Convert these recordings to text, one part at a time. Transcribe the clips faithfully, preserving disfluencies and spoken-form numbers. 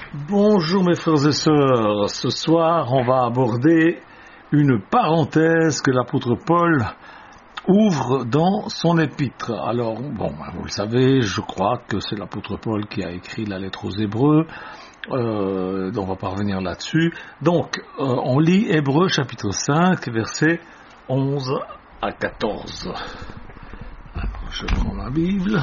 Bonjour mes frères et sœurs, ce soir on va aborder une parenthèse que l'apôtre Paul ouvre dans son épître. Alors, bon, vous le savez, je crois que c'est l'apôtre Paul qui a écrit la lettre aux Hébreux, euh, on va pas revenir là-dessus. Donc, euh, on lit Hébreux chapitre cinq, versets onze à quatorze. Alors, je prends ma Bible.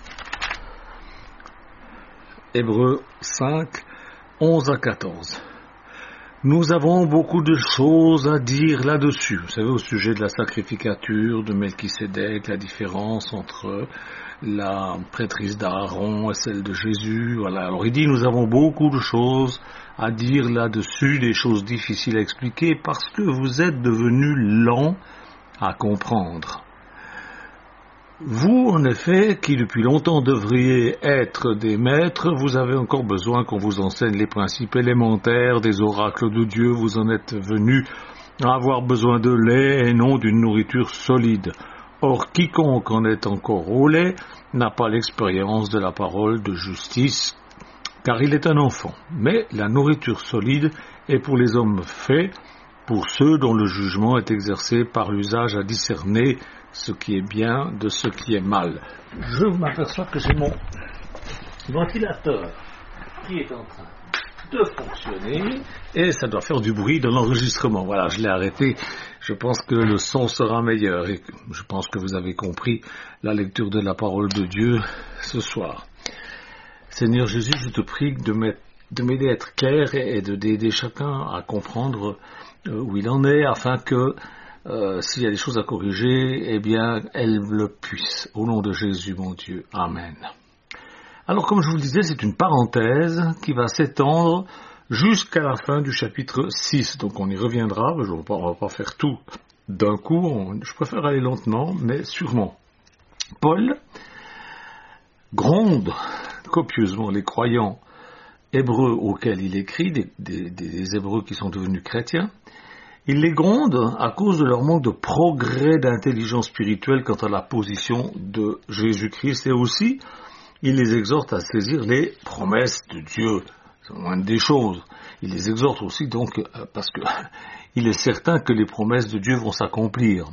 Hébreux cinq, onze à quatorze. Nous avons beaucoup de choses à dire là-dessus. Vous savez, au sujet de la sacrificature de Melchisédek, la différence entre la prêtrise d'Aaron et celle de Jésus. Voilà. Alors il dit, nous avons beaucoup de choses à dire là-dessus, des choses difficiles à expliquer, parce que vous êtes devenus lents à comprendre. Vous, en effet, qui depuis longtemps devriez être des maîtres, vous avez encore besoin qu'on vous enseigne les principes élémentaires des oracles de Dieu. Vous en êtes venus à avoir besoin de lait et non d'une nourriture solide. Or, quiconque en est encore au lait n'a pas l'expérience de la parole de justice, car il est un enfant. Mais la nourriture solide est pour les hommes faits, pour ceux dont le jugement est exercé par l'usage à discerner ce qui est bien de ce qui est mal. Je m'aperçois que j'ai mon ventilateur qui est en train de fonctionner et ça doit faire du bruit dans l'enregistrement. Voilà, je l'ai arrêté. Je pense que le son sera meilleur et je pense que vous avez compris la lecture de la parole de Dieu ce soir. Seigneur Jésus, je te prie de m'aider à être clair et d'aider chacun à comprendre où il en est afin que Euh, s'il y a des choses à corriger, eh bien, elles le puissent. Au nom de Jésus, mon Dieu. Amen. Alors, comme je vous le disais, c'est une parenthèse qui va s'étendre jusqu'à la fin du chapitre six. Donc, on y reviendra. Je ne vais pas, on va pas faire tout d'un coup. On, je préfère aller lentement, mais sûrement. Paul gronde copieusement les croyants hébreux auxquels il écrit, des, des, des Hébreux qui sont devenus chrétiens. Il les gronde à cause de leur manque de progrès d'intelligence spirituelle quant à la position de Jésus-Christ et aussi, il les exhorte à saisir les promesses de Dieu. C'est la moindre des choses. Il les exhorte aussi donc parce que il est certain que les promesses de Dieu vont s'accomplir.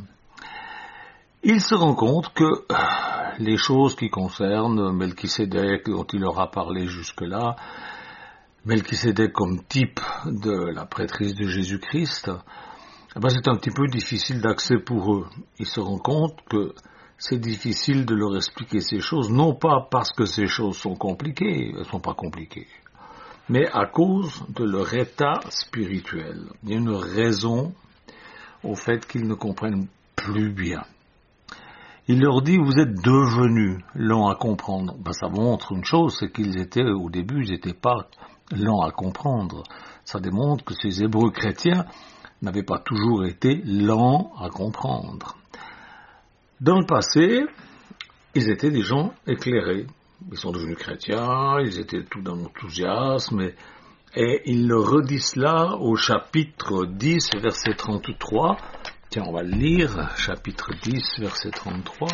Il se rend compte que les choses qui concernent Melchisédek dont il leur a parlé jusque-là, Melchisédek comme type de la prêtrise de Jésus-Christ, eh ben c'est un petit peu difficile d'accès pour eux. Ils se rendent compte que c'est difficile de leur expliquer ces choses, non pas parce que ces choses sont compliquées, elles ne sont pas compliquées, mais à cause de leur état spirituel. Il y a une raison au fait qu'ils ne comprennent plus bien. Il leur dit, vous êtes devenus lents à comprendre. Ben, ça montre une chose, c'est qu'ils étaient, au début, ils n'étaient pas lents à comprendre. Ça démontre que ces Hébreux chrétiens n'avaient pas toujours été lents à comprendre. Dans le passé, ils étaient des gens éclairés. Ils sont devenus chrétiens, ils étaient tout dans l'enthousiasme, et, et ils le redisent là au chapitre dix, verset trente-trois. Tiens, on va le lire, chapitre dix, verset trente-trois.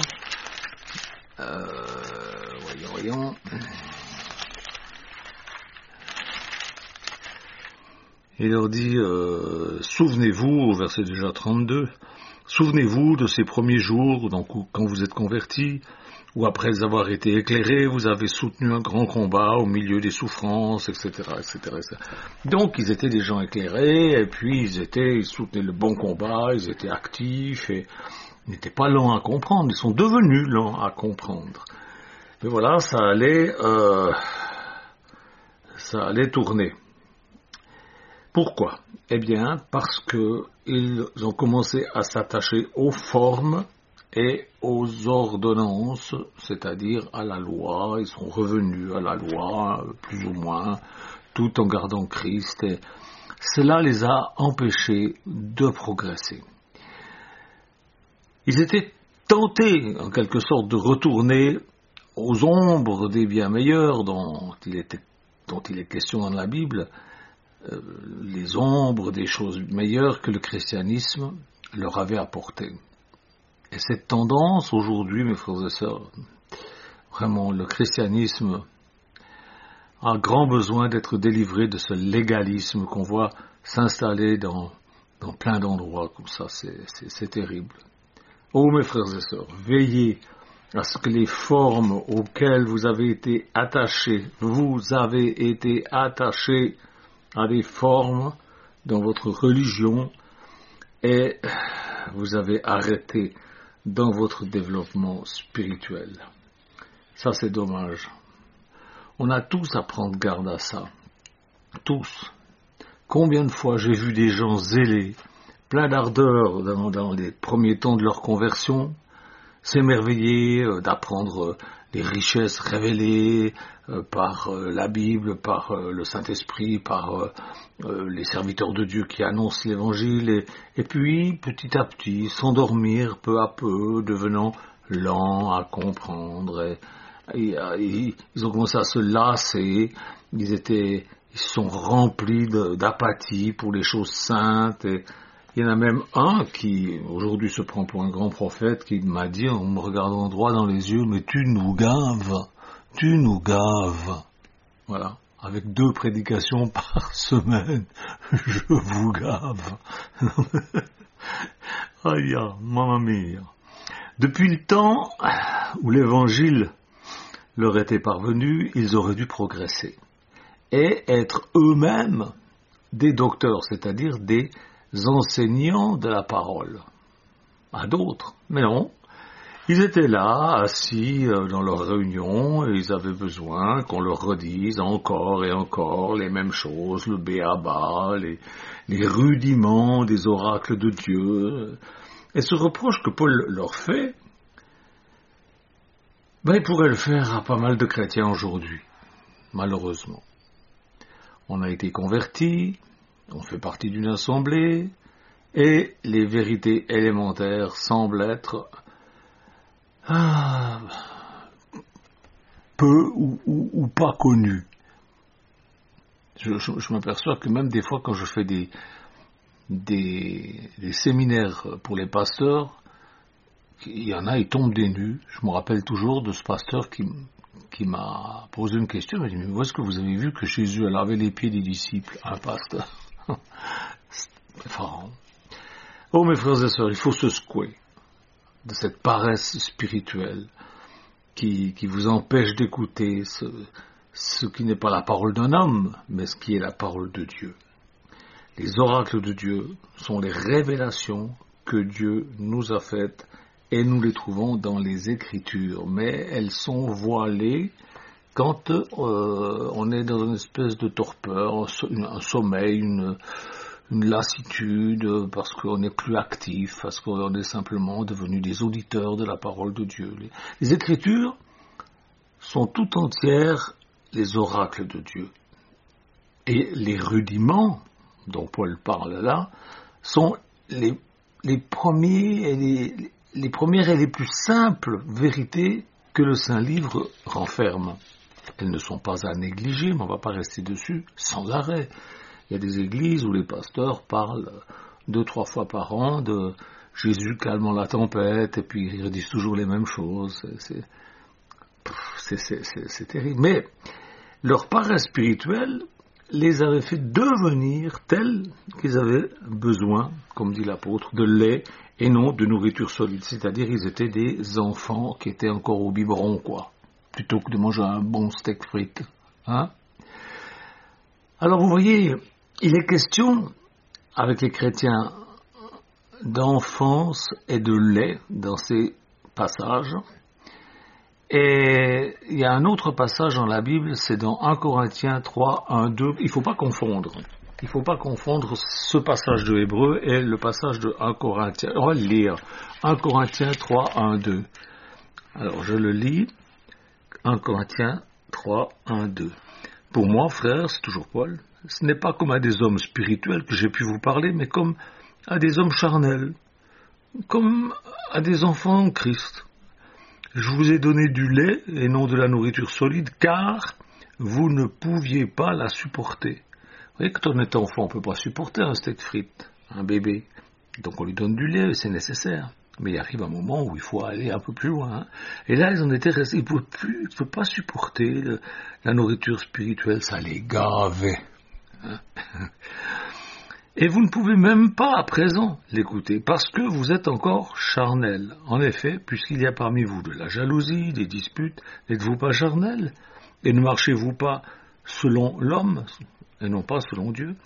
Euh, voyons, voyons. Il leur dit, euh, souvenez-vous, au verset déjà trente-deux, souvenez-vous de ces premiers jours, donc, où, quand vous êtes convertis, où après avoir été éclairés, vous avez soutenu un grand combat au milieu des souffrances, et cetera, et cetera, et cetera. Donc, ils étaient des gens éclairés, et puis ils étaient, ils soutenaient le bon combat, ils étaient actifs, et ils n'étaient pas lents à comprendre, ils sont devenus lents à comprendre. Mais voilà, ça allait, euh, ça allait tourner. Pourquoi ? Eh bien, parce qu'ils ont commencé à s'attacher aux formes et aux ordonnances, c'est-à-dire à la loi. Ils sont revenus à la loi, plus ou moins, tout en gardant Christ. Et cela les a empêchés de progresser. Ils étaient tentés, en quelque sorte, de retourner aux ombres des biens meilleurs dont il, était, dont il est question dans la Bible, euh, les ombres des choses meilleures que le christianisme leur avait apportées. Et cette tendance, aujourd'hui, mes frères et sœurs, vraiment, le christianisme a grand besoin d'être délivré de ce légalisme qu'on voit s'installer dans, dans plein d'endroits comme ça. C'est, c'est, c'est terrible. Oh mes frères et sœurs, veillez à ce que les formes auxquelles vous avez été attachés, vous avez été attachés à des formes dans votre religion et vous avez arrêté dans votre développement spirituel. Ça, c'est dommage. On a tous à prendre garde à ça. Tous. Combien de fois j'ai vu des gens zélés, pleins d'ardeur dans, dans les premiers temps de leur conversion, s'émerveiller euh, d'apprendre euh, les richesses révélées euh, par euh, la Bible, par euh, le Saint-Esprit, par euh, euh, les serviteurs de Dieu qui annoncent l'Évangile, et, et puis petit à petit s'endormir peu à peu, devenant lents à comprendre. Et, et, et, ils ont commencé à se lasser, ils étaient, ils sont remplis de, d'apathie pour les choses saintes. Et, il y en a même un qui, aujourd'hui, se prend pour un grand prophète, qui m'a dit, en me regardant droit dans les yeux, « Mais tu nous gaves, tu nous gaves. » Voilà, avec deux prédications par semaine, je vous gave. Aïe, mamma mia. Depuis le temps où l'évangile leur était parvenu, ils auraient dû progresser et être eux-mêmes des docteurs, c'est-à-dire des enseignants de la parole à d'autres. Mais non, ils étaient là, assis dans leur réunion, et ils avaient besoin qu'on leur redise encore et encore les mêmes choses, le béaba, les, les rudiments des oracles de Dieu. Et ce reproche que Paul leur fait, ben, il pourrait le faire à pas mal de chrétiens aujourd'hui, malheureusement. On a été convertis, on fait partie d'une assemblée, et les vérités élémentaires semblent être ah, peu ou, ou, ou pas connues. Je, je, je m'aperçois que même des fois quand je fais des, des, des séminaires pour les pasteurs, il y en a, ils tombent des nues. Je me rappelle toujours de ce pasteur qui, qui m'a posé une question. Il m'a dit, mais où est-ce que vous avez vu que Jésus a lavé les pieds des disciples? Un pasteur. Enfin, oh mes frères et sœurs, il faut se secouer de cette paresse spirituelle qui, qui vous empêche d'écouter ce, ce qui n'est pas la parole d'un homme, mais ce qui est la parole de Dieu. Les oracles de Dieu sont les révélations que Dieu nous a faites et nous les trouvons dans les Écritures, mais elles sont voilées quand euh, on est dans une espèce de torpeur, un, un sommeil, une... une lassitude, parce qu'on n'est plus actif, parce qu'on est simplement devenu des auditeurs de la parole de Dieu. Les, les Écritures sont tout entières les oracles de Dieu. Et les rudiments, dont Paul parle là, sont les, les, premiers et les, les premières et les plus simples vérités que le Saint-Livre renferme. Elles ne sont pas à négliger, mais on ne va pas rester dessus sans arrêt. Il y a des églises où les pasteurs parlent deux, trois fois par an de Jésus calmant la tempête, et puis ils redisent toujours les mêmes choses. C'est, c'est, c'est, c'est, c'est terrible. Mais leur paresse spirituelle les avait fait devenir tels qu'ils avaient besoin, comme dit l'apôtre, de lait et non de nourriture solide. C'est-à-dire ils étaient des enfants qui étaient encore au biberon, quoi, plutôt que de manger un bon steak frites. Hein? Alors vous voyez, il est question, avec les chrétiens, d'enfance et de lait dans ces passages. Et il y a un autre passage dans la Bible, c'est dans un Corinthiens trois, un, deux. Il ne faut pas confondre. Il ne faut pas confondre ce passage de Hébreu et le passage de un Corinthiens. On va le lire. un Corinthiens trois, un, deux. Alors je le lis. un Corinthiens trois, un, deux. Pour moi, frère, c'est toujours Paul, ce n'est pas comme à des hommes spirituels que j'ai pu vous parler, mais comme à des hommes charnels, comme à des enfants en Christ. Je vous ai donné du lait et non de la nourriture solide, car vous ne pouviez pas la supporter. Vous voyez, quand on est enfant, on ne peut pas supporter un steak frites, un bébé. Donc on lui donne du lait, c'est nécessaire. Mais il arrive un moment où il faut aller un peu plus loin. Hein. Et là, ils en étaient restés, ils ne pouvaient plus, ils ne pouvaient pas supporter le, la nourriture spirituelle, ça les gavait. Hein. Et vous ne pouvez même pas à présent l'écouter, parce que vous êtes encore charnel. En effet, puisqu'il y a parmi vous de la jalousie, des disputes, n'êtes-vous pas charnel? Et ne marchez-vous pas selon l'homme, et non pas selon Dieu?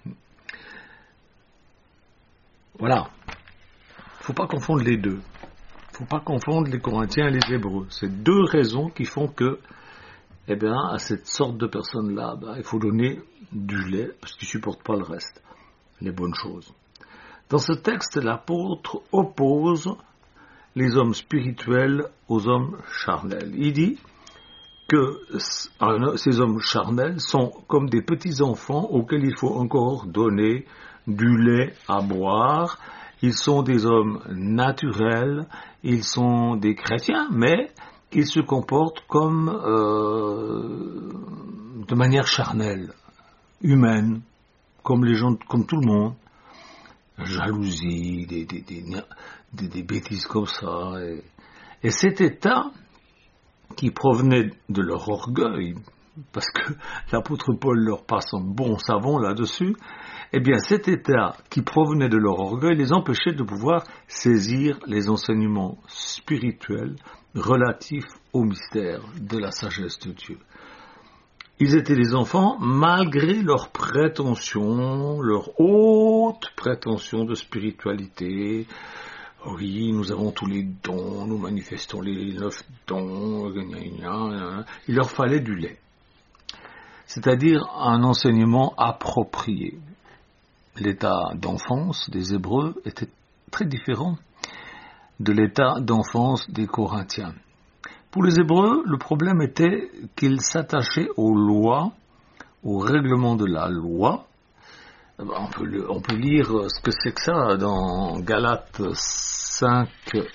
Voilà. Il ne faut pas confondre les deux. Il ne faut pas confondre les Corinthiens et les Hébreux. C'est deux raisons qui font que, eh bien, à cette sorte de personnes-là, ben, il faut donner du lait, parce qu'ils ne supportent pas le reste. Les bonnes choses. Dans ce texte, l'apôtre oppose les hommes spirituels aux hommes charnels. Il dit que ces hommes charnels sont comme des petits-enfants auxquels il faut encore donner du lait à boire. Ils sont des hommes naturels, ils sont des chrétiens, mais ils se comportent comme euh, de manière charnelle, humaine. Comme les gens, comme tout le monde, jalousie, des, des, des, des, des bêtises comme ça. Et, et cet état qui provenait de leur orgueil, parce que l'apôtre Paul leur passe un bon savon là-dessus, eh bien cet état qui provenait de leur orgueil les empêchait de pouvoir saisir les enseignements spirituels relatifs au mystère de la sagesse de Dieu. Ils étaient des enfants malgré leurs prétentions, leur haute prétention de spiritualité. Oui, nous avons tous les dons, nous manifestons les neuf dons, gna gna gna. Il leur fallait du lait. C'est-à-dire un enseignement approprié. L'état d'enfance des Hébreux était très différent de l'état d'enfance des Corinthiens. Pour les Hébreux, le problème était qu'ils s'attachaient aux lois, aux règlements de la loi. On peut, on peut lire ce que c'est que ça dans Galates cinq,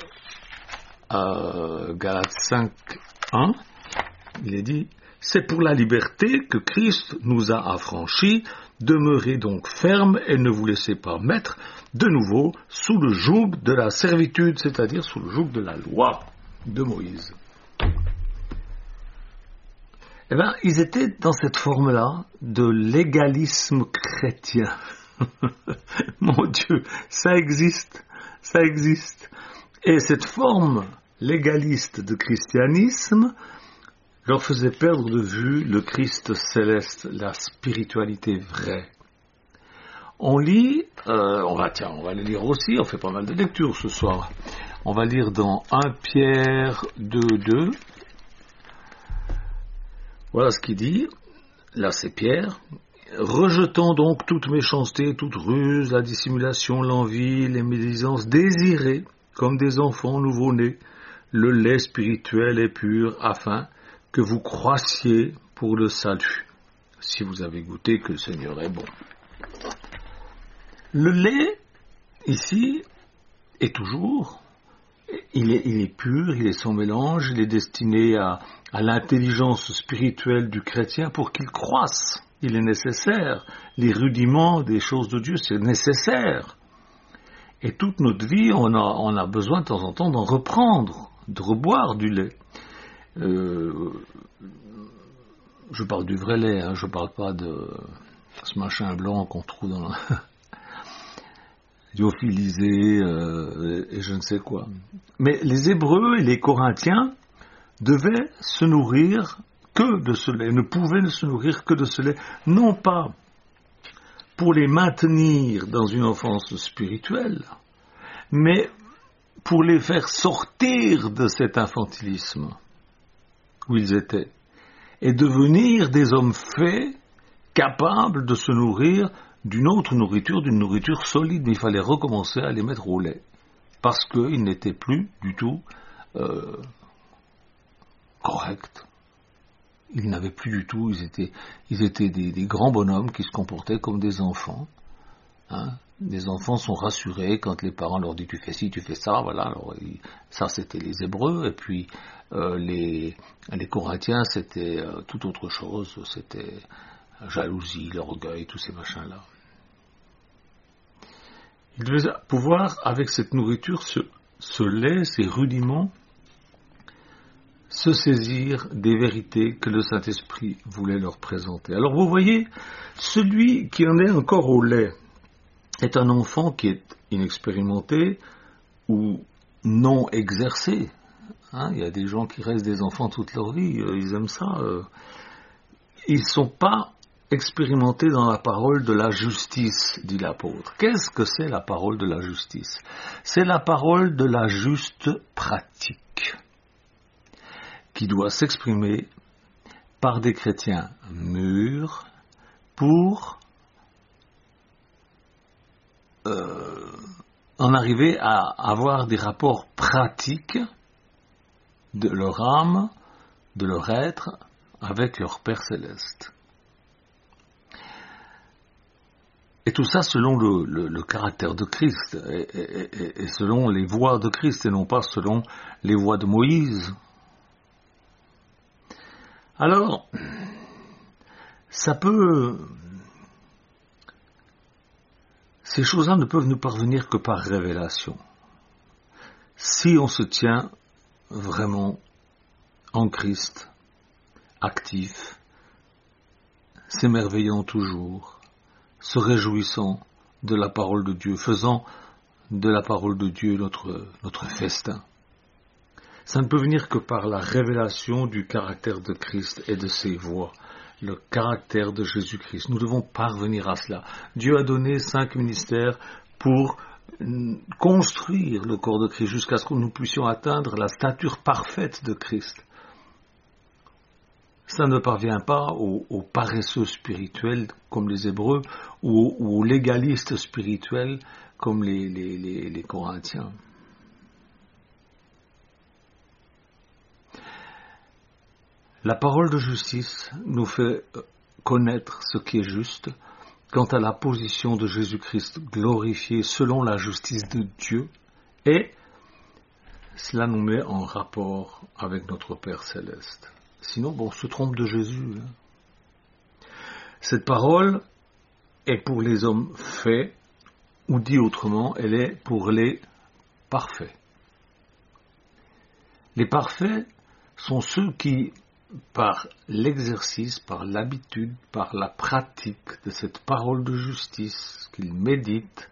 euh, Galates cinq, un. Il est dit, c'est pour la liberté que Christ nous a affranchis, demeurez donc fermes et ne vous laissez pas mettre de nouveau sous le joug de la servitude, c'est-à-dire sous le joug de la loi de Moïse. Eh bien, ils étaient dans cette forme-là de légalisme chrétien. Mon Dieu, ça existe, ça existe. Et cette forme légaliste de christianisme leur faisait perdre de vue le Christ céleste, la spiritualité vraie. On lit, euh, on va, tiens, on va le lire aussi, on fait pas mal de lectures ce soir. On va lire dans premier Pierre deux, deux. Voilà ce qu'il dit, là c'est Pierre. Rejetant donc toute méchanceté, toute ruse, la dissimulation, l'envie, les médisances, désirez, comme des enfants nouveau-nés, le lait spirituel et pur, afin que vous croissiez pour le salut, si vous avez goûté que le Seigneur est bon. Le lait, ici, est toujours, il est, il est pur, il est sans mélange, il est destiné à, à l'intelligence spirituelle du chrétien pour qu'il croisse. Il est nécessaire. Les rudiments des choses de Dieu, c'est nécessaire. Et toute notre vie, on a, on a besoin de temps en temps d'en reprendre, de reboire du lait. Euh, je parle du vrai lait, hein, je ne parle pas de ce machin blanc qu'on trouve dans la... lyophilisé euh, et je ne sais quoi. Mais les Hébreux et les Corinthiens devaient se nourrir que de ce lait, ne pouvaient se nourrir que de ce lait, non pas pour les maintenir dans une enfance spirituelle, mais pour les faire sortir de cet infantilisme où ils étaient, et devenir des hommes faits, capables de se nourrir d'une autre nourriture, d'une nourriture solide. Mais il fallait recommencer à les mettre au lait, parce qu'ils n'étaient plus du tout euh, corrects. Ils n'avaient plus du tout, ils étaient, ils étaient des, des grands bonhommes qui se comportaient comme des enfants. Hein. Les enfants sont rassurés quand les parents leur disent tu fais ci, tu fais ça, voilà. Alors, ça c'était les Hébreux, et puis euh, les, les Corinthiens c'était euh, tout autre chose, c'était jalousie, l'orgueil, tous ces machins-là. Ils devaient pouvoir, avec cette nourriture, se, ce lait, ces rudiments, se saisir des vérités que le Saint-Esprit voulait leur présenter. Alors vous voyez, celui qui en est encore au lait est un enfant qui est inexpérimenté ou non exercé. Hein, il y a des gens qui restent des enfants toute leur vie, euh, ils aiment ça. Euh. Ils ne sont pas expérimentés dans la parole de la justice, dit l'apôtre. Qu'est-ce que c'est la parole de la justice? C'est la parole de la juste pratique, qui doit s'exprimer par des chrétiens mûrs pour euh, en arriver à avoir des rapports pratiques de leur âme, de leur être, avec leur Père Céleste. Et tout ça selon le, le, le caractère de Christ, et, et, et, et selon les voies de Christ, et non pas selon les voies de Moïse. Alors, ça peut... Ces choses-là ne peuvent nous parvenir que par révélation. Si on se tient vraiment en Christ, actif, s'émerveillant toujours, se réjouissant de la parole de Dieu, faisant de la parole de Dieu notre, notre festin. Ça ne peut venir que par la révélation du caractère de Christ et de ses voies, le caractère de Jésus-Christ. Nous devons parvenir à cela. Dieu a donné cinq ministères pour construire le corps de Christ jusqu'à ce que nous puissions atteindre la stature parfaite de Christ. Ça ne parvient pas aux, aux paresseux spirituels comme les Hébreux ou aux, aux légalistes spirituels comme les, les, les, les Corinthiens. La parole de justice nous fait connaître ce qui est juste quant à la position de Jésus-Christ glorifié selon la justice de Dieu, et cela nous met en rapport avec notre Père Céleste. Sinon, bon, on se trompe de Jésus. Hein. Cette parole est pour les hommes faits, ou dit autrement, elle est pour les parfaits. Les parfaits sont ceux qui, par l'exercice, par l'habitude, par la pratique de cette parole de justice qu'ils méditent,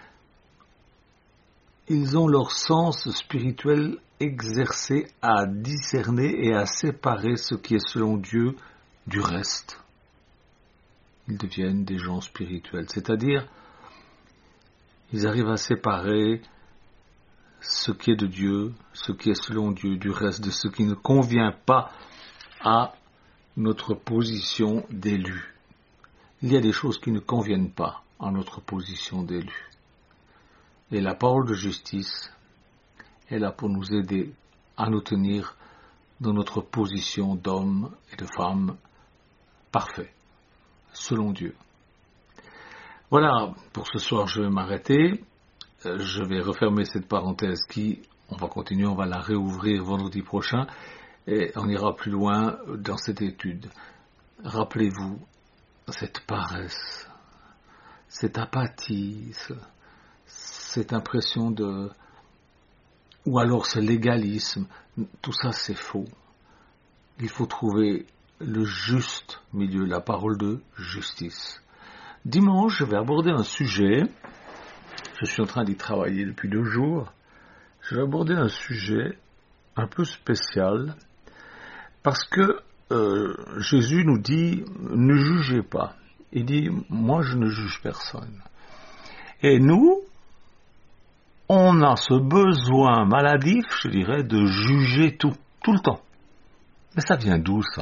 ils ont leur sens spirituel exercé à discerner et à séparer ce qui est selon Dieu du reste. Ils deviennent des gens spirituels, c'est-à-dire ils arrivent à séparer ce qui est de Dieu, ce qui est selon Dieu, du reste, de ce qui ne convient pas à notre position d'élu. Il y a des choses qui ne conviennent pas à notre position d'élu. Et la parole de justice est là pour nous aider à nous tenir dans notre position d'homme et de femme parfait, selon Dieu. Voilà, pour ce soir je vais m'arrêter. Je vais refermer cette parenthèse qui, on va continuer, on va la réouvrir vendredi prochain et on ira plus loin dans cette étude. Rappelez-vous cette paresse, cette apathie, ce, cette impression de... ou alors ce légalisme, tout ça c'est faux. Il faut trouver le juste milieu, la parole de justice. Dimanche, je vais aborder un sujet, je suis en train d'y travailler depuis deux jours, je vais aborder un sujet un peu spécial, parce que euh, Jésus nous dit, ne jugez pas. Il dit, moi je ne juge personne. Et nous, on a ce besoin maladif, je dirais, de juger tout, tout le temps. Mais ça vient d'où ça ?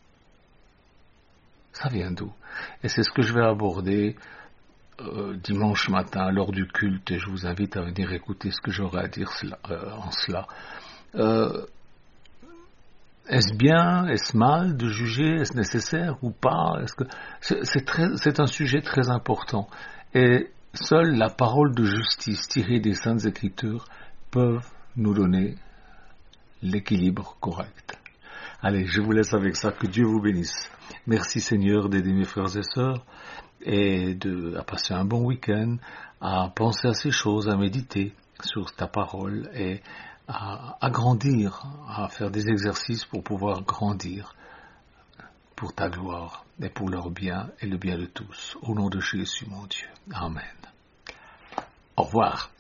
Ça vient d'où ? Et c'est ce que je vais aborder euh, dimanche matin lors du culte, et je vous invite à venir écouter ce que j'aurai à dire cela, euh, en cela. Euh, est-ce bien, est-ce mal de juger, est-ce nécessaire ou pas ? Est-ce que c'est, c'est, très, c'est un sujet très important. Et seule la parole de justice tirée des Saintes Écritures peuvent nous donner l'équilibre correct. Allez, je vous laisse avec ça, que Dieu vous bénisse. Merci Seigneur d'aider mes frères et sœurs et de, à passer un bon week-end, à penser à ces choses, à méditer sur ta parole et à, à grandir, à faire des exercices pour pouvoir grandir pour ta gloire et pour leur bien et le bien de tous. Au nom de Jésus, mon Dieu. Amen. Au revoir.